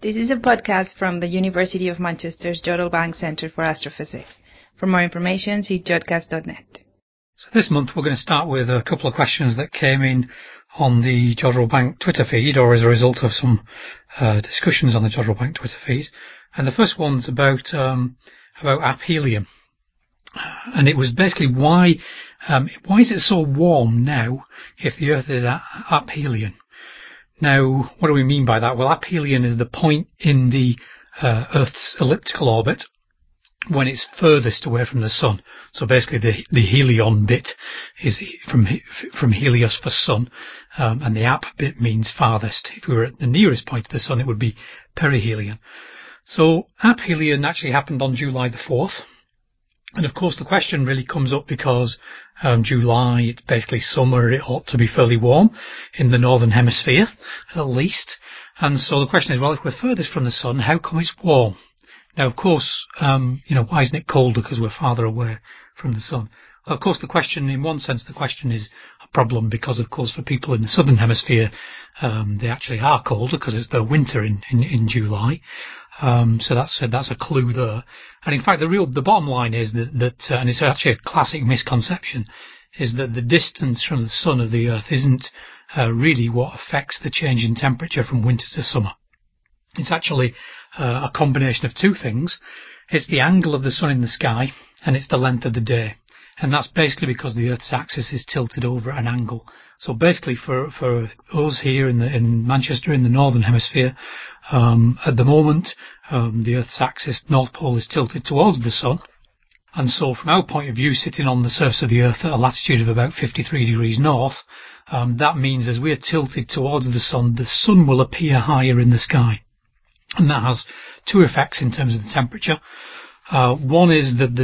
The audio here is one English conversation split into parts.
This is a podcast from the University of Manchester's Jodrell Bank Centre for Astrophysics. For more information, see jodcast.net. So this month we're going to start with a couple of questions that came in on the Jodrell Bank Twitter feed, or as a result of some discussions on the Jodrell Bank Twitter feed. And the first one's about aphelion. And it was basically why is it so warm now if the Earth is at aphelion? Now, what do we mean by that? Well, aphelion is the point in the Earth's elliptical orbit when it's furthest away from the Sun. So basically the helion bit is from Helios for Sun, and the ap bit means farthest. If we were at the nearest point of the Sun, it would be perihelion. So aphelion actually happened on July the 4th. And of course the question really comes up because July, it's basically summer, it ought to be fairly warm in the northern hemisphere, at least. And so the question is, well, if we're furthest from the Sun, how come it's warm? Now, of course, why isn't it colder because we're farther away from the Sun? Well, of course, in one sense, the question is a problem because, of course, for people in the southern hemisphere, they actually are colder because it's their winter in July. So that's a clue there. And in fact, the bottom line is that and it's actually a classic misconception, is that the distance from the Sun of the Earth isn't really what affects the change in temperature from winter to summer. It's actually a combination of two things. It's the angle of the Sun in the sky, and it's the length of the day. And that's basically because the Earth's axis is tilted over at an angle. So basically for us here in Manchester, in the northern hemisphere, at the moment, the Earth's axis, North Pole, is tilted towards the Sun. And so from our point of view, sitting on the surface of the Earth at a latitude of about 53 degrees north, that means as we're tilted towards the Sun will appear higher in the sky. And that has two effects in terms of the temperature. One is that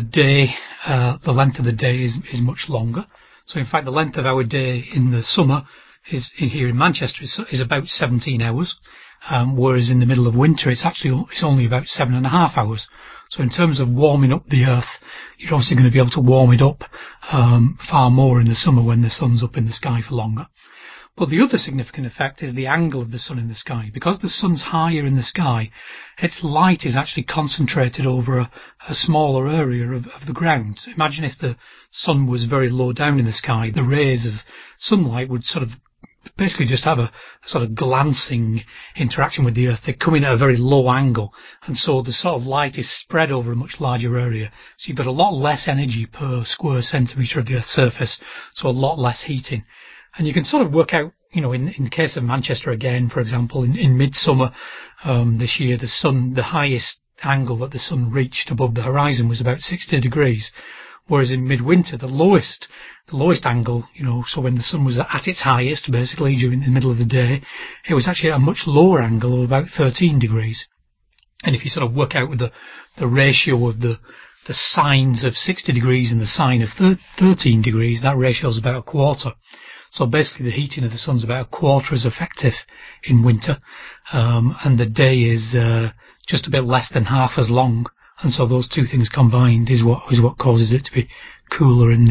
the length of the day is much longer. So in fact, the length of our day in the summer here in Manchester is about 17 hours, whereas in the middle of winter it's only about 7.5 hours. So in terms of warming up the Earth, you're obviously going to be able to warm it up far more in the summer when the Sun's up in the sky for longer. But the other significant effect is the angle of the Sun in the sky. Because the Sun's higher in the sky, its light is actually concentrated over a smaller area of the ground. So imagine if the Sun was very low down in the sky, the rays of sunlight would sort of basically just have a sort of glancing interaction with the Earth. They come in at a very low angle, and so the sort of light is spread over a much larger area. So you've got a lot less energy per square centimetre of the Earth's surface, so a lot less heating. And you can sort of work out, in the case of Manchester again, for example, in midsummer this year, the highest angle that the Sun reached above the horizon was about 60 degrees, whereas in midwinter, the lowest angle, so when the Sun was at its highest, basically during the middle of the day, it was actually at a much lower angle of about 13 degrees. And if you sort of work out with the ratio of the sines of 60 degrees and the sine of 13 degrees, that ratio is about a quarter. So basically the heating of the Sun's about a quarter as effective in winter, and the day is just a bit less than half as long. And so those two things combined is what causes it to be cooler in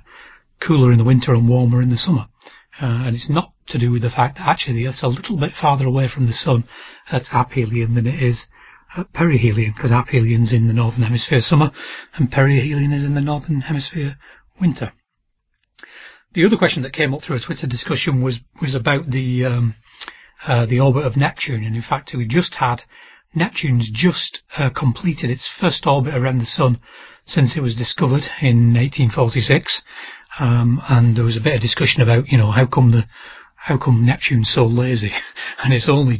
the winter and warmer in the summer. And it's not to do with the fact that actually the Earth's a little bit farther away from the Sun at aphelion than it is at perihelion, because aphelion's in the northern hemisphere summer and perihelion is in the northern hemisphere winter. The other question that came up through a Twitter discussion was about the orbit of Neptune, and in fact Neptune's just completed its first orbit around the Sun since it was discovered in 1846, and there was a bit of discussion about how come Neptune's so lazy, and it's only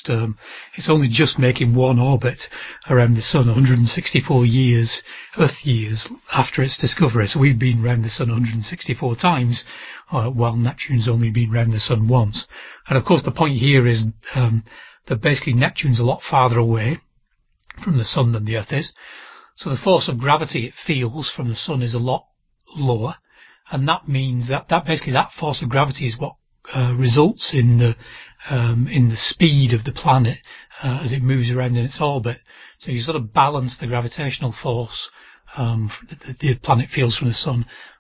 just making one orbit around the Sun 164 Earth years after its discovery. So we've been round the Sun 164 times, while Neptune's only been round the Sun once. And of course the point here is that basically Neptune's a lot farther away from the Sun than the Earth is. So the force of gravity it feels from the Sun is a lot lower, and that means that basically that force of gravity is what results in the speed of the planet as it moves around in its orbit. So you sort of balance the gravitational force that the planet feels from the Sun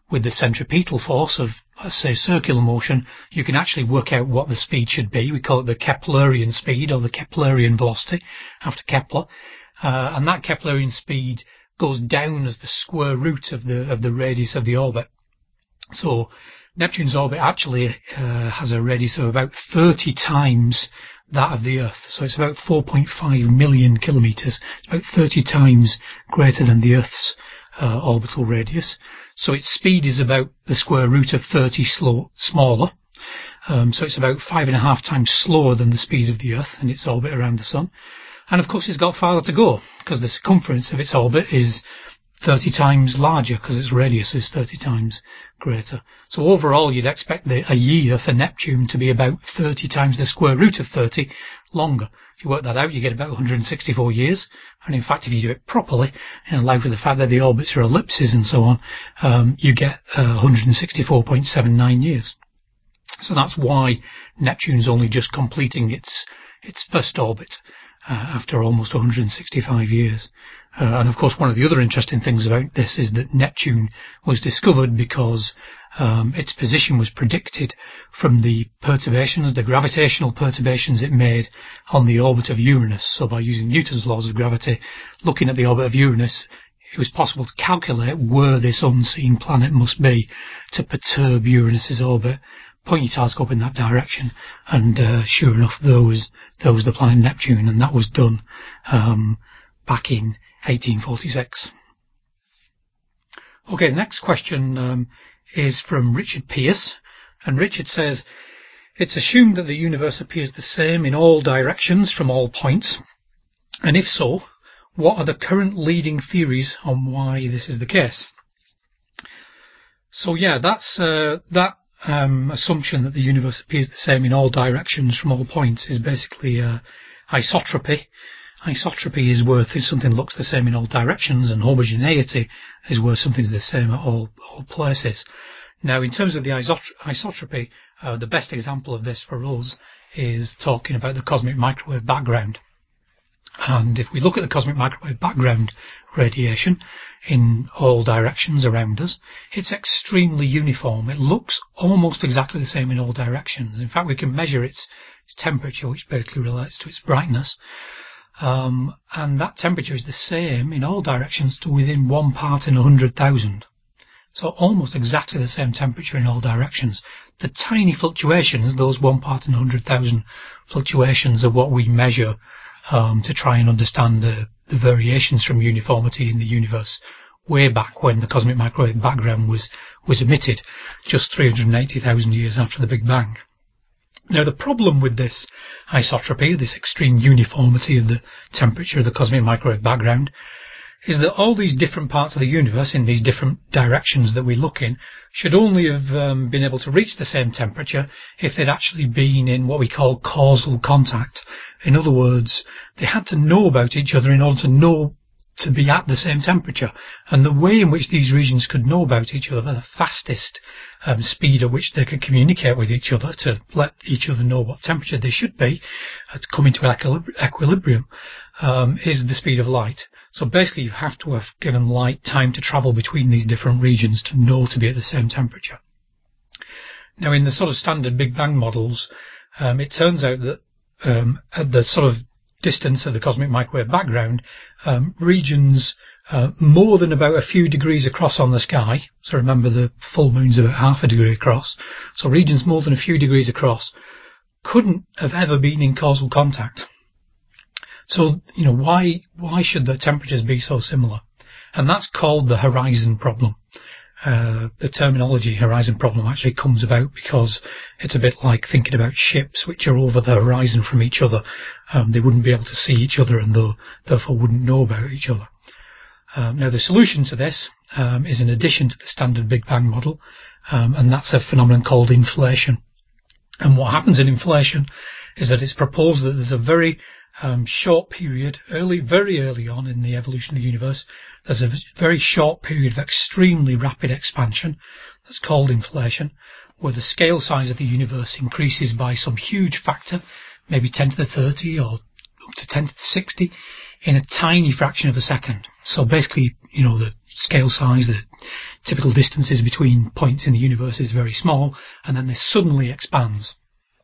with the centripetal force of, let's say, circular motion, you can actually work out what the speed should be. We call it the Keplerian speed or the Keplerian velocity after Kepler. And that Keplerian speed goes down as the square root of the radius of the orbit. So Neptune's orbit actually has a radius of about 30 times that of the Earth. So it's about 4.5 million kilometres. It's about 30 times greater than the Earth's orbital radius. So its speed is about the square root of 30 smaller. So it's about 5.5 times slower than the speed of the Earth in its orbit around the Sun. And of course it's got farther to go because the circumference of its orbit is 30 times larger because its radius is 30 times greater. So overall you'd expect a year for Neptune to be about 30 times the square root of 30 longer. If you work that out, you get about 164 years. And in fact, if you do it properly, and allow for the fact that the orbits are ellipses and so on, you get 164.79 years. So that's why Neptune's only just completing its first orbit after almost 165 years. And of course, one of the other interesting things about this is that Neptune was discovered because its position was predicted from the perturbations, the gravitational perturbations it made on the orbit of Uranus. So by using Newton's laws of gravity, looking at the orbit of Uranus, it was possible to calculate where this unseen planet must be to perturb Uranus's orbit. Point your telescope in that direction, and sure enough, there was the planet Neptune, and that was done back in 1846. Okay, the next question is from Richard Pierce, and Richard says, it's assumed that the universe appears the same in all directions from all points, and if so, what are the current leading theories on why this is the case? So yeah, that's assumption that the universe appears the same in all directions from all points is basically isotropy. Isotropy is where something looks the same in all directions, and homogeneity is where something's the same at all places. Now, in terms of the isotropy, the best example of this for us is talking about the cosmic microwave background. And if we look at the cosmic microwave background radiation in all directions around us, it's extremely uniform. It looks almost exactly the same in all directions. In fact, we can measure its temperature, which basically relates to its brightness. And that temperature is the same in all directions to within 1 part in 100,000. So almost exactly the same temperature in all directions. The tiny fluctuations, those 1 part in 100,000 fluctuations, are what we measure to try and understand the variations from uniformity in the universe way back when the cosmic microwave background was emitted, just 380,000 years after the Big Bang. Now, the problem with this isotropy, this extreme uniformity of the temperature of the cosmic microwave background, is that all these different parts of the universe in these different directions that we look in should only have been able to reach the same temperature if they'd actually been in what we call causal contact. In other words, they had to know about each other in order to be at the same temperature. And the way in which these regions could know about each other, the fastest speed at which they could communicate with each other to let each other know what temperature they should be to come into equilibrium, is the speed of light. So basically you have to have given light time to travel between these different regions to know to be at the same temperature. Now, in the sort of standard Big Bang models, it turns out that at the sort of distance of the cosmic microwave background, regions more than about a few degrees across on the sky, so remember the full moon's about half a degree across, so regions more than a few degrees across couldn't have ever been in causal contact. So, why should the temperatures be so similar? And that's called the horizon problem. The terminology horizon problem actually comes about because it's a bit like thinking about ships which are over the horizon from each other. They wouldn't be able to see each other and therefore wouldn't know about each other. Now, the solution to this is an addition to the standard Big Bang model, and that's a phenomenon called inflation. And what happens in inflation is that it's proposed that there's a very short period, very early on in the evolution of the universe, there's a very short period of extremely rapid expansion that's called inflation, where the scale size of the universe increases by some huge factor, maybe 10 to the 30 or up to 10 to the 60, in a tiny fraction of a second. So basically, the scale size, the typical distances between points in the universe is very small, and then this suddenly expands.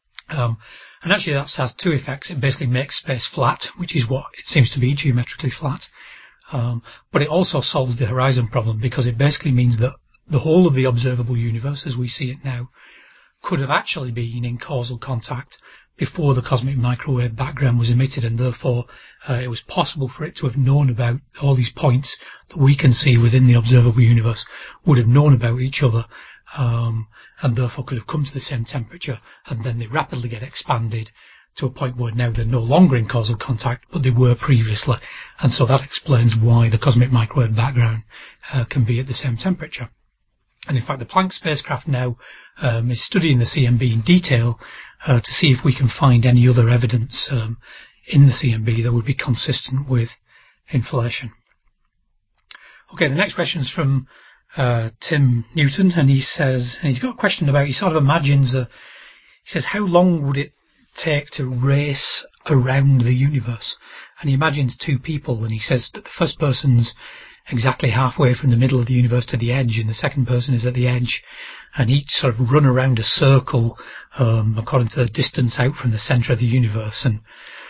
And actually that has two effects. It basically makes space flat, which is what it seems to be, geometrically flat. But it also solves the horizon problem, because it basically means that the whole of the observable universe, as we see it now, could have actually been in causal contact before the cosmic microwave background was emitted, and therefore it was possible for it to have known about all these points that we can see within the observable universe, would have known about each other, and therefore could have come to the same temperature, and then they rapidly get expanded to a point where now they're no longer in causal contact, but they were previously. And so that explains why the cosmic microwave background can be at the same temperature. And in fact, the Planck spacecraft now is studying the CMB in detail to see if we can find any other evidence in the CMB that would be consistent with inflation. Okay, the next question is from Tim Newton, and he says, and he's got a question about, he sort of imagines, he says, how long would it take to race around the universe? And he imagines two people, and he says that the first person's exactly halfway from the middle of the universe to the edge, and the second person is at the edge, and each sort of run around a circle according to the distance out from the centre of the universe. And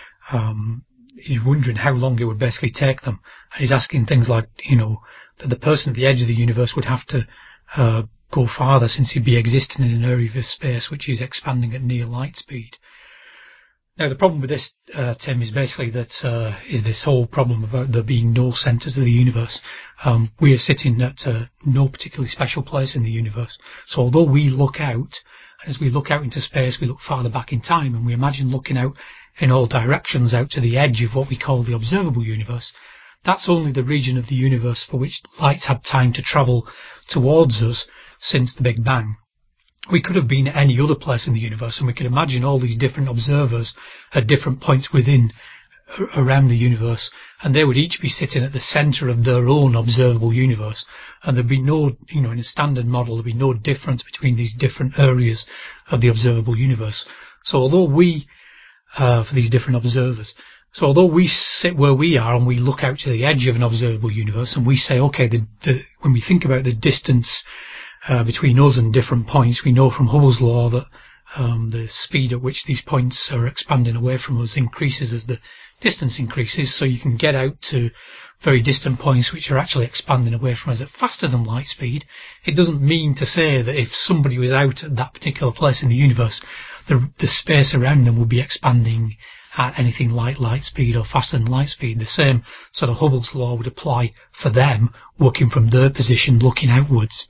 he's wondering how long it would basically take them. And he's asking things like, that the person at the edge of the universe would have to go farther, since he'd be existing in an area of space which is expanding at near light speed. Now, the problem with this, Tim, is basically that is this whole problem about there being no centres of the universe. We are sitting at no particularly special place in the universe. So although we look out, as we look out into space, we look farther back in time, and we imagine looking out in all directions out to the edge of what we call the observable universe. That's only the region of the universe for which light had time to travel towards us since the Big Bang. We could have been at any other place in the universe, and we could imagine all these different observers at different points around the universe, and they would each be sitting at the centre of their own observable universe, and there'd be no, in a standard model, there'd be no difference between these different areas of the observable universe. So although we, for these different observers, so although we sit where we are and we look out to the edge of an observable universe, and we say, okay, when we think about the distance between us and different points, we know from Hubble's law that the speed at which these points are expanding away from us increases as the distance increases, so you can get out to very distant points which are actually expanding away from us at faster than light speed. It doesn't mean to say that if somebody was out at that particular place in the universe, the space around them would be expanding at anything like light speed or faster than light speed. The same sort of Hubble's law would apply for them working from their position looking outwards.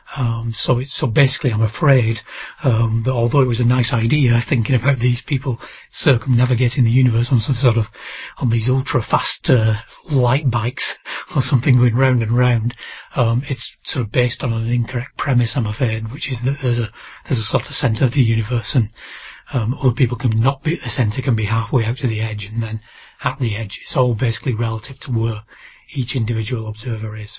So basically, I'm afraid that although it was a nice idea, thinking about these people circumnavigating the universe on these ultra fast light bikes or something going round and round, it's sort of based on an incorrect premise, I'm afraid, which is that there's a sort of centre of the universe, and other people can not be at the centre, can be halfway out to the edge, and then at the edge. It's all basically relative to where each individual observer is.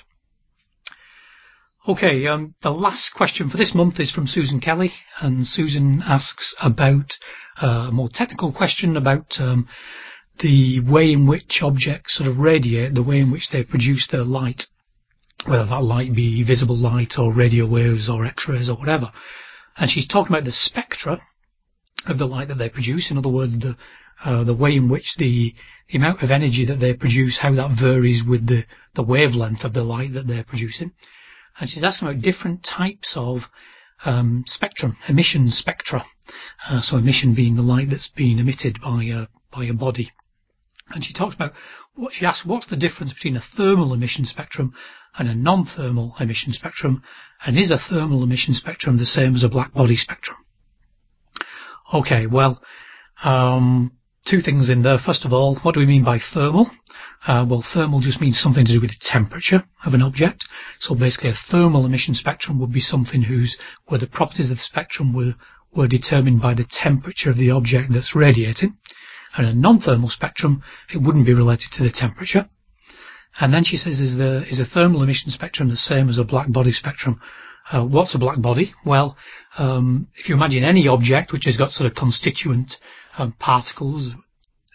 Okay, the last question for this month is from Susan Kelly, and Susan asks about a more technical question about the way in which objects sort of radiate, the way in which they produce their light, whether that light be visible light or radio waves or X-rays or whatever. And she's talking about the spectra of the light that they produce. In other words, the way in which the amount of energy that they produce, how that varies with the wavelength of the light that they're producing. And she's asking about different types of spectrum, emission spectra. So emission being the light that's being emitted by a body. And she talks about she asks what's the difference between a thermal emission spectrum and a non-thermal emission spectrum, and is a thermal emission spectrum the same as a black body spectrum? Okay, well, two things in there. First of all, what do we mean by thermal? Well, thermal just means something to do with the temperature of an object. So basically a thermal emission spectrum would be something where the properties of the spectrum were determined by the temperature of the object that's radiating. And a non-thermal spectrum, it wouldn't be related to the temperature. And then she says, is a thermal emission spectrum the same as a black body spectrum? What's a black body? Well, if you imagine any object which has got sort of constituent particles,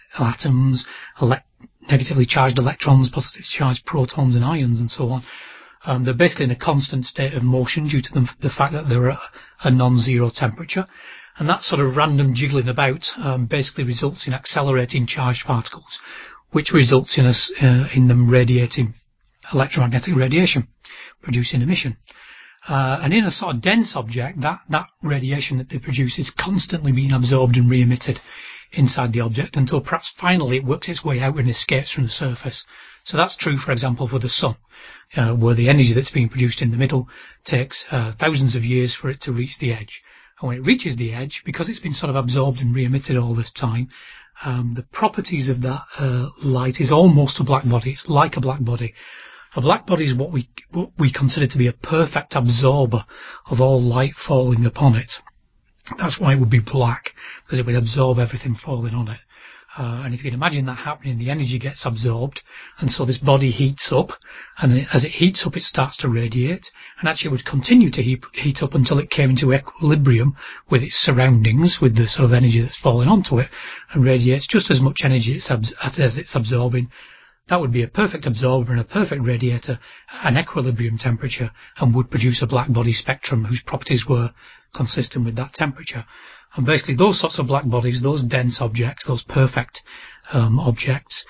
atoms, negatively charged electrons, positively charged protons and ions and so on, They're basically in a constant state of motion due to the fact that they're at a non-zero temperature. And that sort of random jiggling about basically results in accelerating charged particles, which results in them radiating electromagnetic radiation, producing emission. And in a sort of dense object, that radiation that they produce is constantly being absorbed and re-emitted inside the object until perhaps finally it works its way out and escapes from the surface. So that's true, for example, for the sun, where the energy that's being produced in the middle takes thousands of years for it to reach the edge. And when it reaches the edge, because it's been sort of absorbed and re-emitted all this time, the properties of that light is almost a black body. It's like a black body. A black body is what we consider to be a perfect absorber of all light falling upon it. That's why it would be black, because it would absorb everything falling on it. And if you can imagine that happening, the energy gets absorbed, and so this body heats up, and as it heats up, it starts to radiate, and actually it would continue to heat up until it came into equilibrium with its surroundings, with the sort of energy that's falling onto it, and radiates just as much energy as it's absorbing. That would be a perfect absorber and a perfect radiator at an equilibrium temperature, and would produce a black body spectrum whose properties were consistent with that temperature. And basically those sorts of black bodies, those dense objects, those perfect objects,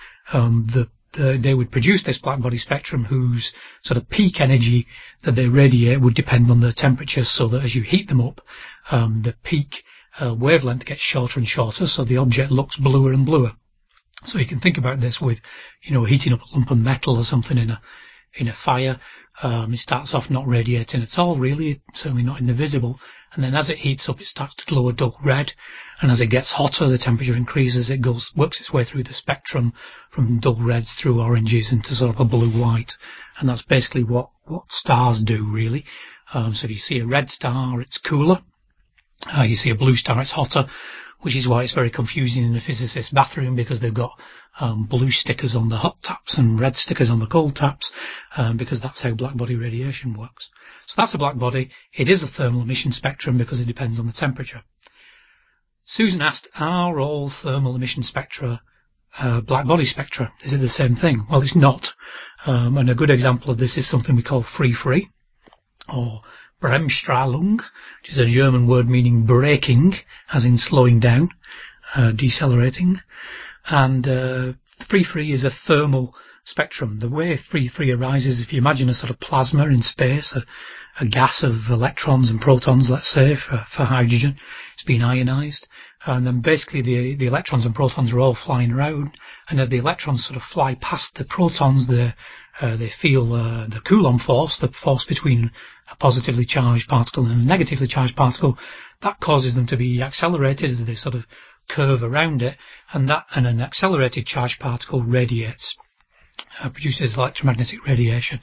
they would produce this black body spectrum whose sort of peak energy that they radiate would depend on the temperature, so that as you heat them up, the peak wavelength gets shorter and shorter, so the object looks bluer and bluer. So you can think about this with, heating up a lump of metal or something in a fire. It starts off not radiating at all, really, certainly not in the visible. And then as it heats up, it starts to glow a dull red. And as it gets hotter, the temperature increases. It works its way through the spectrum from dull reds through oranges into sort of a blue-white. And that's basically what stars do, really. So if you see a red star, it's cooler. You see a blue star, it's hotter, which is why it's very confusing in a physicist's bathroom, because they've got blue stickers on the hot taps and red stickers on the cold taps, because that's how black body radiation works. So that's a black body. It is a thermal emission spectrum because it depends on the temperature. Susan asked, are all thermal emission spectra black body spectra? Is it the same thing? Well, it's not. And a good example of this is something we call free, or Bremsstrahlung, which is a German word meaning braking, as in slowing down, decelerating. And free is a thermal spectrum. The way free arises, if you imagine a sort of plasma in space, a gas of electrons and protons, let's say, for hydrogen, it's been ionized. And then basically the electrons and protons are all flying around, and as the electrons sort of fly past the protons, they feel the Coulomb force, the force between a positively charged particle and a negatively charged particle. That causes them to be accelerated as they sort of curve around it, and an accelerated charged particle radiates, produces electromagnetic radiation.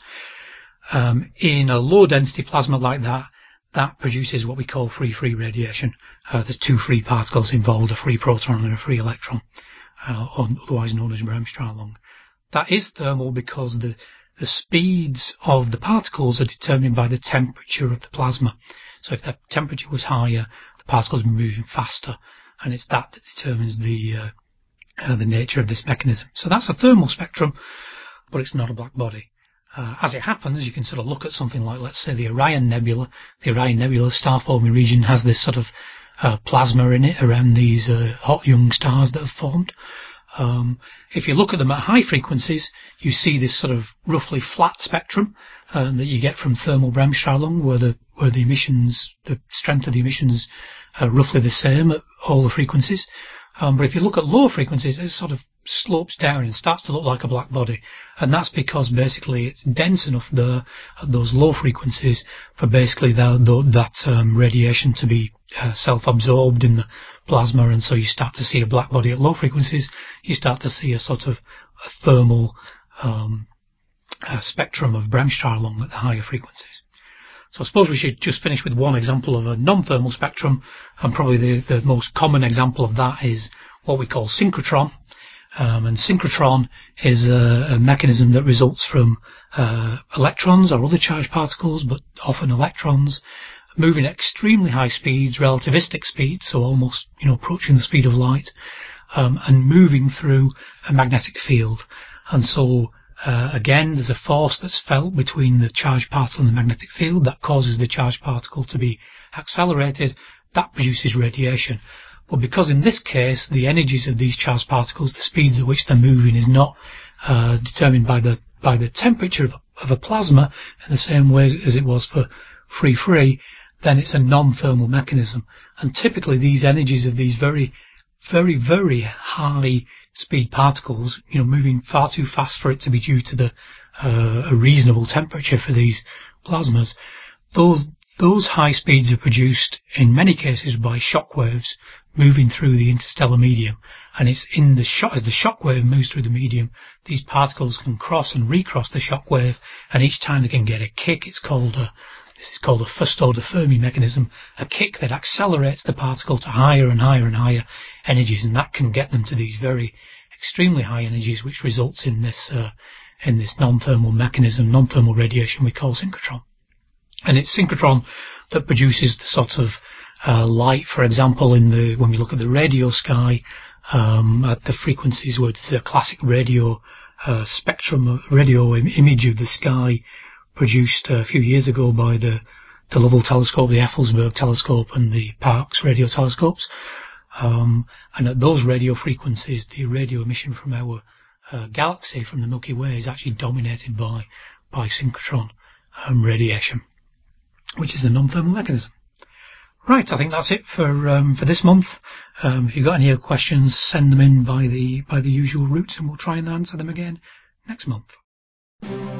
In a low density plasma like that produces what we call free radiation. There's two free particles involved, a free proton and a free electron, otherwise known as Bremsstrahlung. That is thermal because the speeds of the particles are determined by the temperature of the plasma. So if the temperature was higher, the particles are moving faster, and it's that determines the nature of this mechanism. So that's a thermal spectrum, but it's not a black body. As it happens, you can sort of look at something like, let's say, the Orion Nebula. The Orion Nebula star-forming region has this sort of plasma in it around these hot young stars that have formed. If you look at them at high frequencies, you see this sort of roughly flat spectrum that you get from thermal Bremsstrahlung, where the emissions, the strength of the emissions are roughly the same at all the frequencies. But if you look at lower frequencies, it sort of slopes down and starts to look like a black body. And that's because basically it's dense enough there at those low frequencies for basically that radiation to be self-absorbed in the plasma, and so you start to see a black body at low frequencies. You start to see a sort of a thermal spectrum of Bremsstrahlung at the higher frequencies. So I suppose we should just finish with one example of a non-thermal spectrum, and probably the most common example of that is what we call synchrotron. And synchrotron is a mechanism that results from electrons or other charged particles, but often electrons, moving at extremely high speeds, relativistic speeds, so almost approaching the speed of light, and moving through a magnetic field. And so Again, there's a force that's felt between the charged particle and the magnetic field that causes the charged particle to be accelerated. That produces radiation. But because in this case the energies of these charged particles, the speeds at which they're moving, is not determined by the temperature of a plasma in the same way as it was for free, then it's a non-thermal mechanism. And typically these energies of these very, very, very high speed particles, moving far too fast for it to be due to a reasonable temperature for these plasmas, those high speeds are produced in many cases by shock waves moving through the interstellar medium. And it's in the as the shock wave moves through the medium, these particles can cross and recross the shock wave, and each time they can get a kick. This is called a first-order Fermi mechanism, a kick that accelerates the particle to higher and higher and higher energies, and that can get them to these very extremely high energies, which results in this non-thermal mechanism, non-thermal radiation we call synchrotron. And it's synchrotron that produces the sort of light, for example, when we look at the radio sky, at the frequencies where there's a classic radio spectrum, radio image of the sky, produced a few years ago by the Lovell telescope, the Effelsberg telescope, and the Parkes radio telescopes. And at those radio frequencies, the radio emission from our galaxy, from the Milky Way, is actually dominated by synchrotron radiation, which is a non-thermal mechanism. Right, I think that's it for this month. If you've got any other questions, send them in by the usual route, and we'll try and answer them again next month.